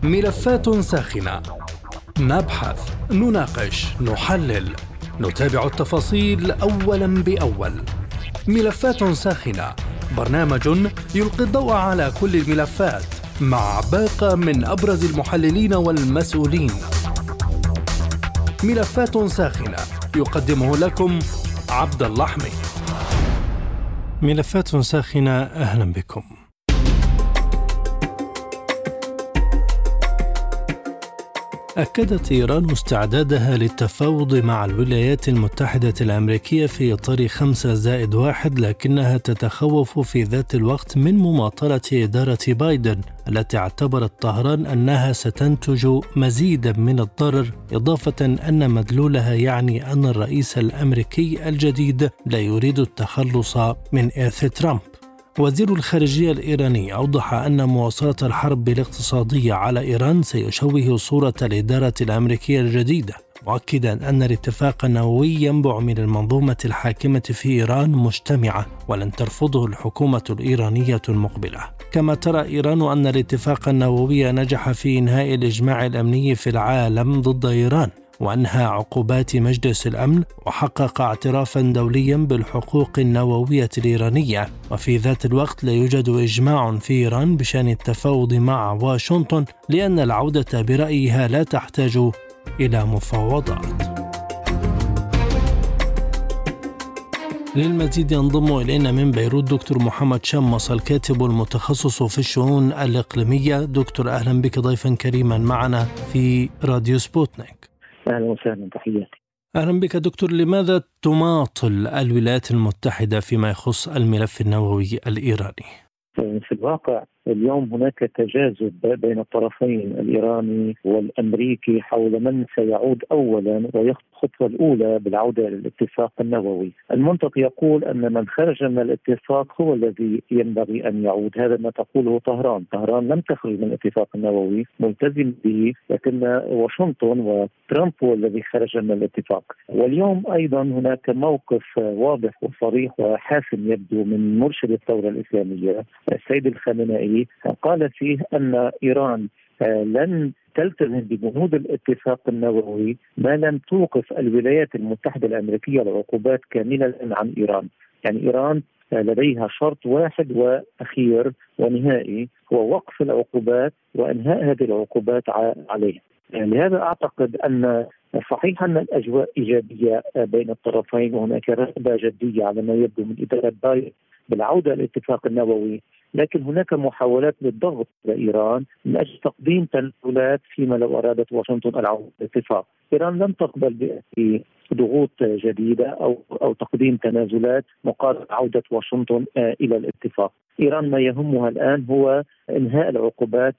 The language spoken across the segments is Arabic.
ملفات ساخنة، نبحث، نناقش، نحلل، نتابع التفاصيل أولاً بأول. ملفات ساخنة، برنامج يلقي الضوء على كل الملفات مع باقة من أبرز المحللين والمسؤولين. ملفات ساخنة يقدمه لكم عبد الله حميد. ملفات ساخنة، أهلا بكم. أكدت إيران استعدادها للتفاوض مع الولايات المتحدة الأمريكية في إطار 5+1، لكنها تتخوف في ذات الوقت من مماطلة إدارة بايدن التي اعتبرت طهران أنها ستنتج مزيدا من الضرر، إضافة أن مدلولها يعني أن الرئيس الأمريكي الجديد لا يريد التخلص من إرث ترامب. وزير الخارجية الإيراني أوضح أن مواصلة الحرب الاقتصادية على إيران سيشوه صورة الإدارة الأمريكية الجديدة، مؤكدا أن الاتفاق النووي ينبع من المنظومة الحاكمة في إيران مجتمعة ولن ترفضه الحكومة الإيرانية المقبلة. كما ترى إيران أن الاتفاق النووي نجح في إنهاء الإجماع الأمني في العالم ضد إيران، وأنهى عقوبات مجلس الأمن، وحقق اعترافا دوليا بالحقوق النووية الإيرانية. وفي ذات الوقت لا يوجد إجماع في إيران بشأن التفاوض مع واشنطن، لأن العودة برأيها لا تحتاج إلى مفاوضات. للمزيد ينضم إلينا من بيروت دكتور محمد شمس، الكاتب المتخصص في الشؤون الإقليمية. دكتور، أهلا بك ضيفا كريما معنا في راديو سبوتنيك. أهلا وسهلا، تحياتي. أهلا بك دكتور. لماذا تماطل الولايات المتحدة فيما يخص الملف النووي الإيراني؟ في الواقع اليوم هناك تجاذب بين الطرفين الإيراني والأمريكي حول من سيعود أولا ويخطو الخطوة الأولى بالعودة إلى الاتفاق النووي. المنطق يقول أن من خرج من الاتفاق هو الذي ينبغي أن يعود. هذا ما تقوله طهران. طهران لم تخرج من الاتفاق النووي، ملتزم به، لكن واشنطن وترامب هو الذي خرج من الاتفاق. واليوم أيضا هناك موقف واضح وصريح وحاسم يبدو من مرشد الثورة الإسلامية السيد الخامنئي، قال فيه أن إيران لن تلتزم ببنود الاتفاق النووي ما لم توقف الولايات المتحدة الأمريكية العقوبات كاملة عن إيران. يعني إيران لديها شرط واحد وأخير ونهائي، هو وقف العقوبات وإنهاء هذه العقوبات عليه. لهذا أعتقد أن صحيح أن الأجواء إيجابية بين الطرفين، وهناك رغبة جدية على ما يبدو من إدارة بايدن بالعودة للاتفاق النووي، لكن هناك محاولات للضغط على إيران من أجل تقديم تنازلات فيما لو أرادت واشنطن العودة للاتفاق. إيران لم تقبل بضغوط جديدة أو تقديم تنازلات مقابل عودة واشنطن إلى الاتفاق. إيران ما يهمها الآن هو إنهاء العقوبات.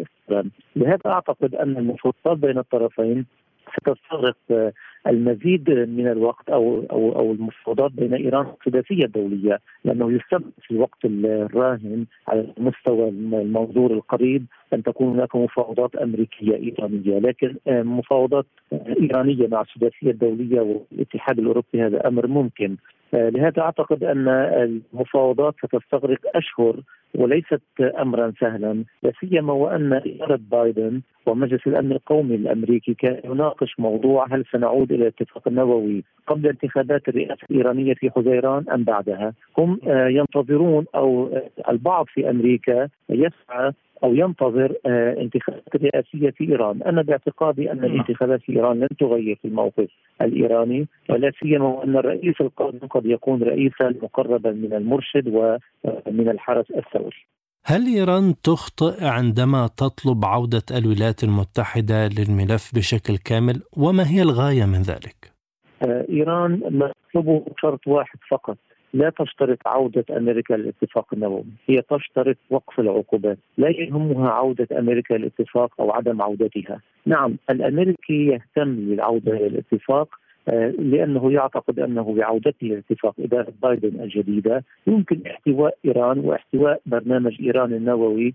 لهذا أعتقد أن المفاوضات بين الطرفين ستستغرق المزيد من الوقت أو المفاوضات بين إيران والسداسية الدولية، لأنه يستبعد في الوقت الراهن على المستوى المنظور القريب أن تكون هناك مفاوضات أمريكية إيرانية، لكن مفاوضات إيرانية مع السداسية الدولية والاتحاد الأوروبي هذا أمر ممكن. لهذا أعتقد أن المفاوضات ستستغرق أشهر وليست أمرا سهلا، لا سيما وأن إدارة بايدن ومجلس الأمن القومي الأمريكي كان يناقش موضوع هل سنعود إلى الاتفاق النووي قبل انتخابات الرئاسة الإيرانية في حزيران أم بعدها. هم ينتظرون، أو البعض في أمريكا يسعى أو ينتظر انتخابات رئاسية في إيران. أنا باعتقادي أن الانتخابات في إيران لن تغير في الموقف الإيراني، ولا سيما وأن الرئيس القادم قد يكون رئيسا مقربا من المرشد ومن الحرس الثوري. هل إيران تخطئ عندما تطلب عودة الولايات المتحدة للملف بشكل كامل؟ وما هي الغاية من ذلك؟ إيران ما تطلبه شرط واحد فقط، لا تشترط عودة أمريكا للاتفاق النووي، هي تشترط وقف العقوبات. لا يهمها عودة أمريكا للاتفاق أو عدم عودتها. نعم، الأمريكي يهتم بالعودة للاتفاق لأنه يعتقد أنه بعودته للاتفاق إدارة بايدن الجديدة يمكن احتواء إيران واحتواء برنامج إيران النووي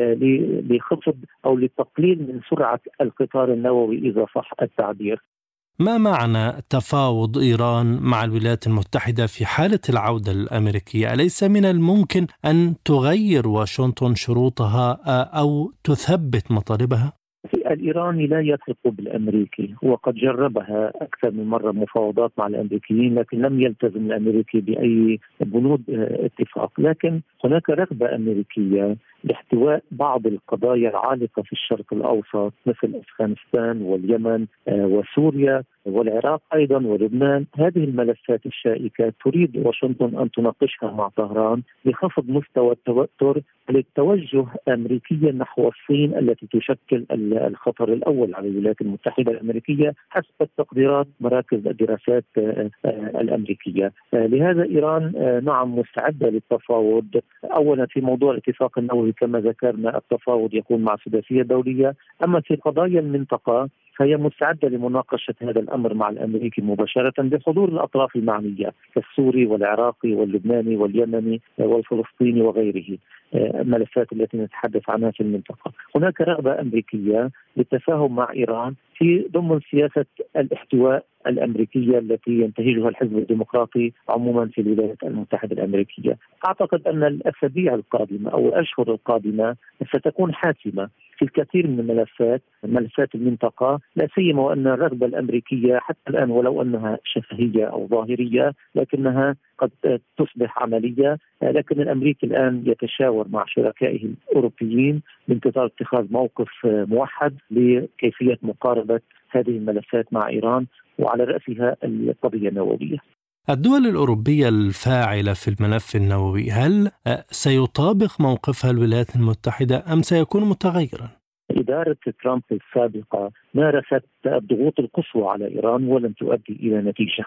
لخفض أو للتقليل من سرعة القطار النووي إذا صح التعبير. ما معنى تفاوض إيران مع الولايات المتحدة في حالة العودة الأمريكية؟ أليس من الممكن أن تغير واشنطن شروطها أو تثبت مطالبها؟ الإيراني لا يثق بالأمريكي، وقد جربها أكثر من مرة مفاوضات مع الأمريكيين، لكن لم يلتزم الأمريكي بأي بنود اتفاق. لكن هناك رغبة أمريكية لاحتواء بعض القضايا العالقة في الشرق الأوسط مثل أفغانستان واليمن وسوريا والعراق أيضا ولبنان. هذه الملفات الشائكة تريد واشنطن أن تناقشها مع طهران لخفض مستوى التوتر للتوجه أمريكيا نحو الصين التي تشكل الخطر الأول على الولايات المتحدة الأمريكية حسب تقديرات مراكز الدراسات الأمريكية. لهذا إيران نعم مستعدة للتفاوض. أولا في موضوع الاتفاق النووي كما ذكرنا التفاوض يكون مع سداسية دولية، أما في قضايا المنطقة فهي مستعدة لمناقشة هذا الأمر مع الأمريكي مباشرة بحضور الأطراف المعنية كالسوري والعراقي واللبناني واليمني والفلسطيني وغيره، الملفات التي نتحدث عنها في المنطقة. هناك رغبة أمريكية للتفاهم مع إيران في ضمن سياسة الاحتواء الأمريكية التي ينتهجها الحزب الديمقراطي عموما في الولايات المتحدة الأمريكية. أعتقد أن الأسابيع القادمة أو الأشهر القادمة ستكون حاسمة في الكثير من ملفات المنطقة، لا سيما وأن الرغبة الأمريكية حتى الآن ولو أنها شفهية أو ظاهرية لكنها قد تصبح عملية. لكن الأمريكي الآن يتشاور مع شركائه الأوروبيين بانتظار اتخاذ موقف موحد لكيفية مقاربة هذه الملفات مع إيران وعلى رأسها القضية النووية. الدول الأوروبية الفاعلة في الملف النووي هل سيطابق موقفها الولايات المتحدة أم سيكون متغيرا؟ إدارة ترامب السابقة مارست الضغوط القصوى على إيران ولم تؤدي إلى نتيجة،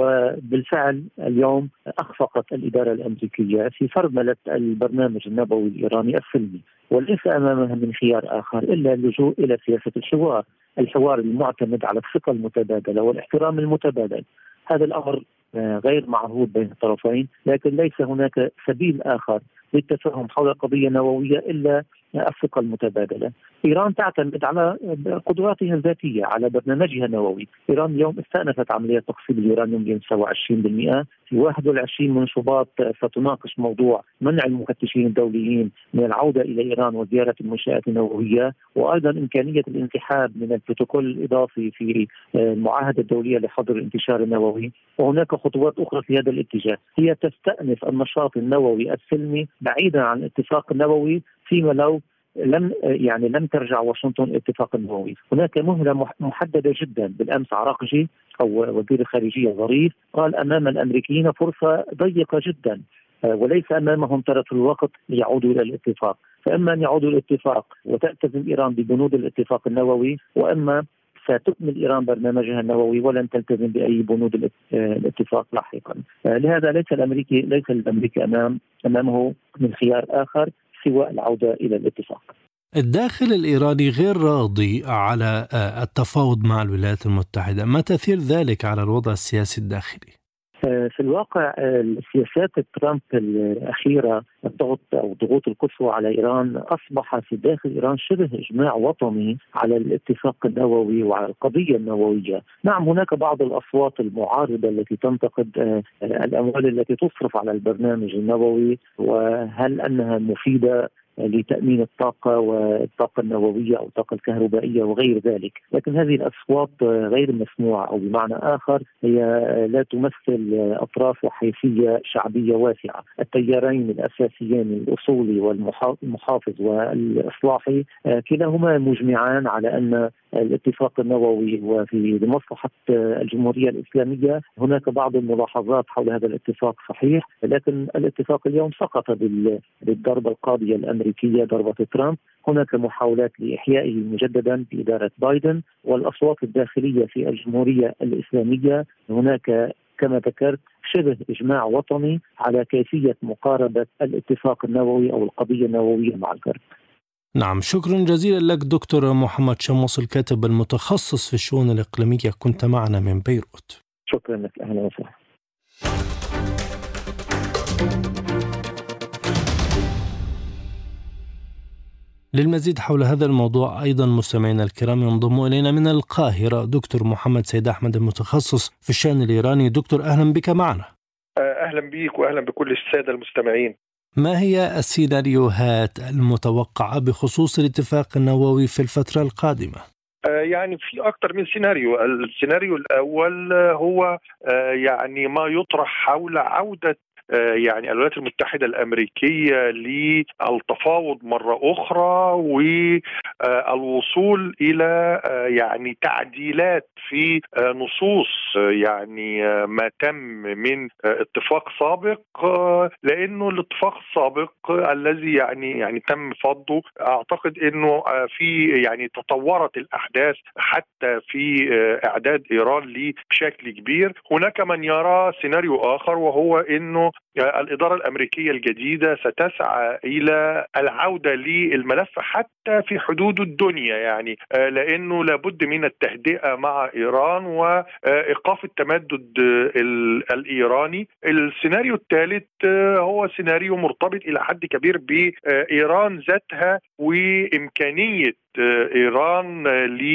وبالفعل اليوم أخفقت الإدارة الأمريكية في فرملة البرنامج النووي الإيراني السلمي، وليس أمامها من خيار آخر إلا اللجوء إلى سياسة الحوار المعتمد على الثقة المتبادلة والاحترام المتبادل. هذا الأمر غير معهود بين الطرفين، لكن ليس هناك سبيل آخر للتفاهم حول قضية نووية إلا الثقة المتبادلة. إيران تعتمد على قدراتها الذاتية، على برنامجها النووي. إيران اليوم استأنفت عملية تقصير اليورانيوم بنسبة 20%. في 21 من شباط ستناقش موضوع منع المفتشين الدوليين من العودة إلى إيران وزيارة المنشآت النووية، وأيضا إمكانية الانسحاب من البروتوكول الإضافي في المعاهدة الدولية لحظر الانتشار النووي. وهناك خطوات أخرى في هذا الاتجاه، هي تستأنف النشاط النووي السلمي بعيدا عن الاتفاق النووي فيما لو لم ترجع واشنطن الاتفاق النووي. هناك مهلة محددة جدا. بالأمس عراقجي أو وزير الخارجية ظريف قال أمام الأمريكيين فرصة ضيقة جدا وليس أمامهم طرف الوقت ليعودوا إلى الاتفاق، فإما أن يعودوا الاتفاق وتلتزم إيران ببنود الاتفاق النووي، وإما ستكمل إيران برنامجها النووي ولن تلتزم بأي بنود الاتفاق لاحقا. لهذا ليس الأمريكي أمامه من خيار آخر سوى العودة إلى الاتفاق. الداخل الإيراني غير راضي على التفاوض مع الولايات المتحدة، ما تأثير ذلك على الوضع السياسي الداخلي؟ في الواقع سياسات ترامب الأخيرة الضغوط القصوى على إيران أصبح في داخل إيران شبه إجماع وطني على الاتفاق النووي وعلى القضية النووية. نعم هناك بعض الأصوات المعارضة التي تنتقد الأموال التي تصرف على البرنامج النووي وهل أنها مفيدة لتأمين الطاقة والطاقة النووية أو الطاقة الكهربائية وغير ذلك، لكن هذه الأصوات غير مسموعة، أو بمعنى آخر هي لا تمثل أطراف وحيثية شعبية واسعة. التيارين الأساسيين الأصولي والمحافظ والإصلاحي كلاهما مجمعان على أن الاتفاق النووي وفي لمصلحة الجمهورية الإسلامية. هناك بعض الملاحظات حول هذا الاتفاق صحيح، لكن الاتفاق اليوم سقط بالضربة القاضية الأمريكية، ضربة ترامب. هناك محاولات لإحيائه مجددا بإدارة بايدن، والأصوات الداخلية في الجمهورية الإسلامية هناك كما ذكرت شبه إجماع وطني على كيفية مقاربة الاتفاق النووي أو القضية النووية مع الغرب. نعم، شكرا جزيلا لك دكتور محمد شموس، الكاتب المتخصص في الشؤون الإقليمية، كنت معنا من بيروت. شكرا لك، أهلا وسهلا. للمزيد حول هذا الموضوع أيضا مستمعينا الكرام ينضم إلينا من القاهرة دكتور محمد سيد أحمد المتخصص في الشأن الإيراني. دكتور أهلا بك معنا. أهلا بيك وأهلا بكل السادة المستمعين. ما هي السيناريوهات المتوقعة بخصوص الاتفاق النووي في الفترة القادمة؟ يعني في أكثر من سيناريو. السيناريو الأول هو يعني ما يطرح حول عودة يعني الولايات المتحدة الأمريكية للتفاوض مرة أخرى والوصول إلى يعني تعديلات في نصوص يعني ما تم من اتفاق سابق، لأنه الاتفاق السابق الذي يعني تم فضه أعتقد أنه في يعني تطورت الأحداث حتى في إعداد إيران ليه بشكل كبير. هناك من يرى سيناريو آخر وهو أنه الإدارة الأمريكية الجديدة ستسعى إلى العودة للملف حتى في حدود الدنيا، يعني لأنه لابد من التهدئة مع إيران وإيقاف التمدد الإيراني. السيناريو الثالث هو سيناريو مرتبط إلى حد كبير بإيران ذاتها وإمكانية إيران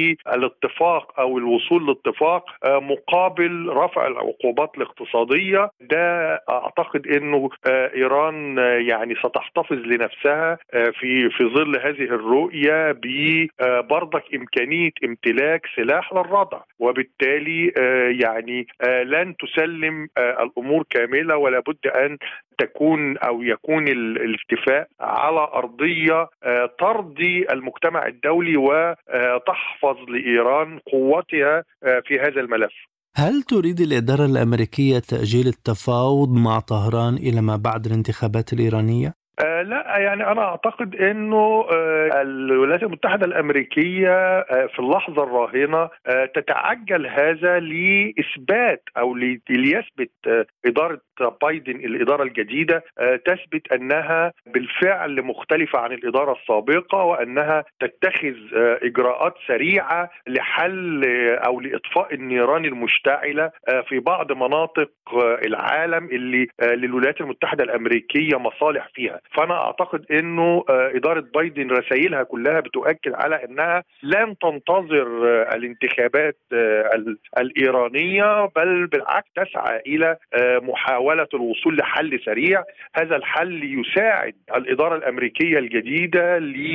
للاتفاق أو الوصول لاتفاق مقابل رفع العقوبات الاقتصادية. ده أعتقد أنه إيران يعني ستحتفظ لنفسها في ظل هذه الرؤية ببرضك إمكانية امتلاك سلاح للردع، وبالتالي يعني لن تسلم الأمور كاملة، ولا بد أن تكون أو يكون الاتفاق على أرضية ترضي المجتمع الدولي وتحفظ لإيران قوتها في هذا الملف. هل تريد الإدارة الأمريكية تأجيل التفاوض مع طهران إلى ما بعد الانتخابات الإيرانية؟ لا، يعني أنا أعتقد أنه الولايات المتحدة الأمريكية في اللحظة الراهنة تتعجل هذا لإثبات أو ليثبت إدارة بايدن الإدارة الجديدة تثبت أنها بالفعل مختلفة عن الإدارة السابقة، وأنها تتخذ إجراءات سريعة لحل أو لإطفاء النيران المشتعلة في بعض مناطق العالم اللي للولايات المتحدة الأمريكية مصالح فيها. فأنا أعتقد أنه إدارة بايدن رسائلها كلها بتؤكد على أنها لن تنتظر الانتخابات الإيرانية، بل بالعكس تسعى إلى محاولة الوصول لحل سريع. هذا الحل يساعد الإدارة الأمريكية الجديدة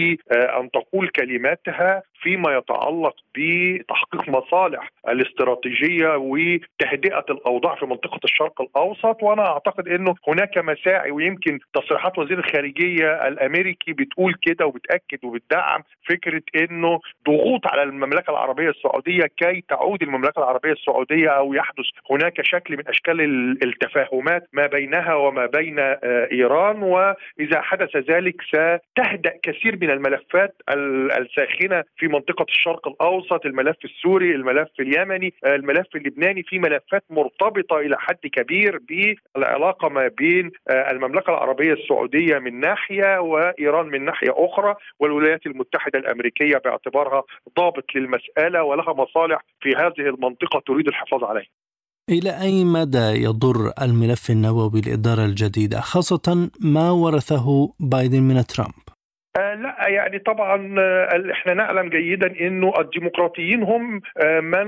لأن تقول كلماتها فيما يتعلق بتحقيق مصالح الاستراتيجية وتهدئة الأوضاع في منطقة الشرق الأوسط. وأنا أعتقد أنه هناك مساعي، ويمكن تصريحات وزير الخارجية الأمريكي بتقول كده وبتأكد وبتدعم فكرة أنه ضغوط على المملكة العربية السعودية كي تعود المملكة العربية السعودية أو يحدث هناك شكل من أشكال التفاهمات ما بينها وما بين إيران. وإذا حدث ذلك ستهدأ كثير من الملفات الساخنة في منطقة الشرق الأوسط، الملف السوري، الملف اليمني، الملف اللبناني، في ملفات مرتبطة إلى حد كبير بالعلاقة ما بين المملكة العربية السعودية من ناحية وإيران من ناحية أخرى، والولايات المتحدة الأمريكية باعتبارها ضابط للمسألة ولها مصالح في هذه المنطقة تريد الحفاظ عليها. إلى أي مدى يضر الملف النووي الإدارة الجديدة، خاصة ما ورثه بايدن من ترامب؟ لا، يعني طبعا احنا نعلم جيدا انه الديمقراطيين هم من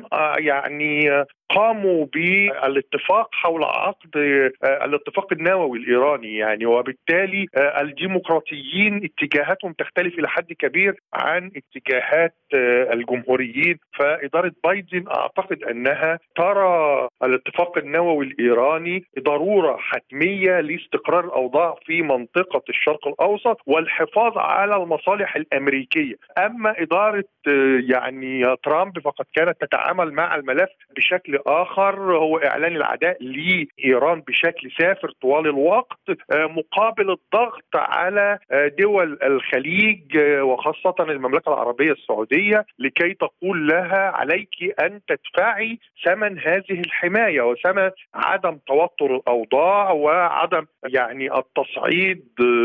يعني قاموا بالاتفاق حول عقد الاتفاق النووي الإيراني، يعني وبالتالي الديمقراطيين اتجاهاتهم تختلف إلى حد كبير عن اتجاهات الجمهوريين. فإدارة بايدن أعتقد أنها ترى الاتفاق النووي الإيراني ضرورة حتمية لاستقرار الأوضاع في منطقة الشرق الأوسط والحفاظ على المصالح الأمريكية. أما إدارة يعني ترامب فقد كانت تتعامل مع الملف بشكل آخر، هو إعلان العداء لإيران بشكل سافر طوال الوقت مقابل الضغط على دول الخليج وخاصة المملكة العربية السعودية لكي تقول لها عليك أن تدفعي ثمن هذه الحماية وثمن عدم توتر الأوضاع وعدم يعني التصعيد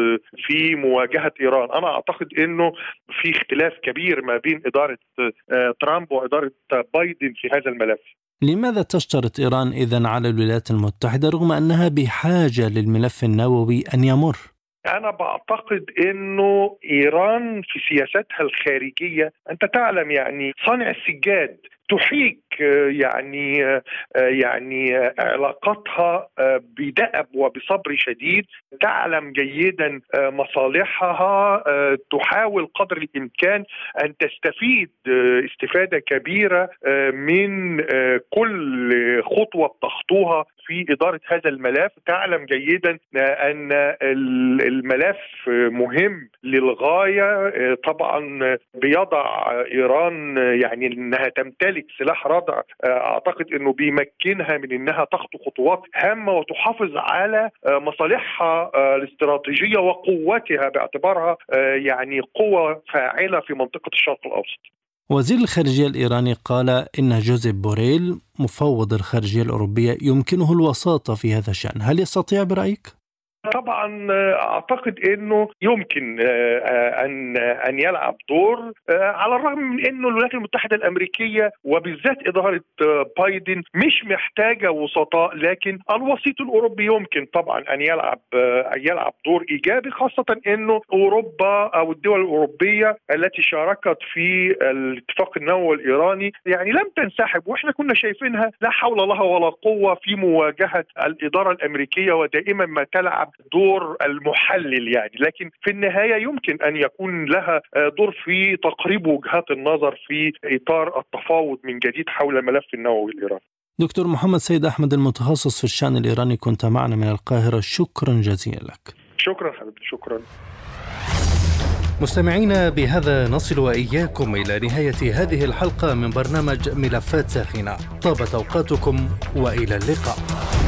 في مواجهة إيران. أنا أعتقد أنه في اختلاف كبير ما بين إدارة ترامب وإدارة بايدن في هذا الملف. لماذا تشترط إيران إذن على الولايات المتحدة رغم أنها بحاجة للملف النووي أن يمر؟ أنا بعتقد أنه إيران في سياستها الخارجية، أنت تعلم يعني صانع السجاد تحيك يعني علاقاتها بدأب وبصبر شديد، تعلم جيدا مصالحها، تحاول قدر الإمكان أن تستفيد استفادة كبيرة من كل خطوة تخطوها في إدارة هذا الملف. تعلم جيدا أن الملف مهم للغاية، طبعا بيضع إيران يعني أنها تمتلك سلاح ردع، أعتقد أنه بيمكنها من أنها تخطو خطوات هامة وتحافظ على مصالحها الاستراتيجية وقوتها باعتبارها يعني قوة فاعلة في منطقة الشرق الأوسط. وزير الخارجية الإيراني قال إن جوزيف بوريل مفوض الخارجية الأوروبية يمكنه الوساطة في هذا الشأن، هل يستطيع برأيك؟ طبعا أعتقد أنه يمكن أن يلعب دور، على الرغم من أنه الولايات المتحدة الأمريكية وبالذات إدارة بايدن مش محتاجة وسطاء، لكن الوسيط الأوروبي يمكن طبعا أن يلعب دور إيجابي، خاصة أنه أوروبا أو الدول الأوروبية التي شاركت في الاتفاق النووي الإيراني يعني لم تنسحب، وإحنا كنا شايفينها لا حول لها ولا قوة في مواجهة الإدارة الأمريكية، ودائما ما تلعب دور المحلل يعني، لكن في النهاية يمكن أن يكون لها دور في تقريب وجهات النظر في إطار التفاوض من جديد حول الملف النووي الإيراني. دكتور محمد سيد أحمد المتخصص في الشأن الإيراني، كنت معنا من القاهرة، شكرا جزيلا لك. شكرا حبيبي، شكرا. مستمعينا، بهذا نصل وإياكم إلى نهاية هذه الحلقة من برنامج ملفات ساخنة. طابت أوقاتكم وإلى اللقاء.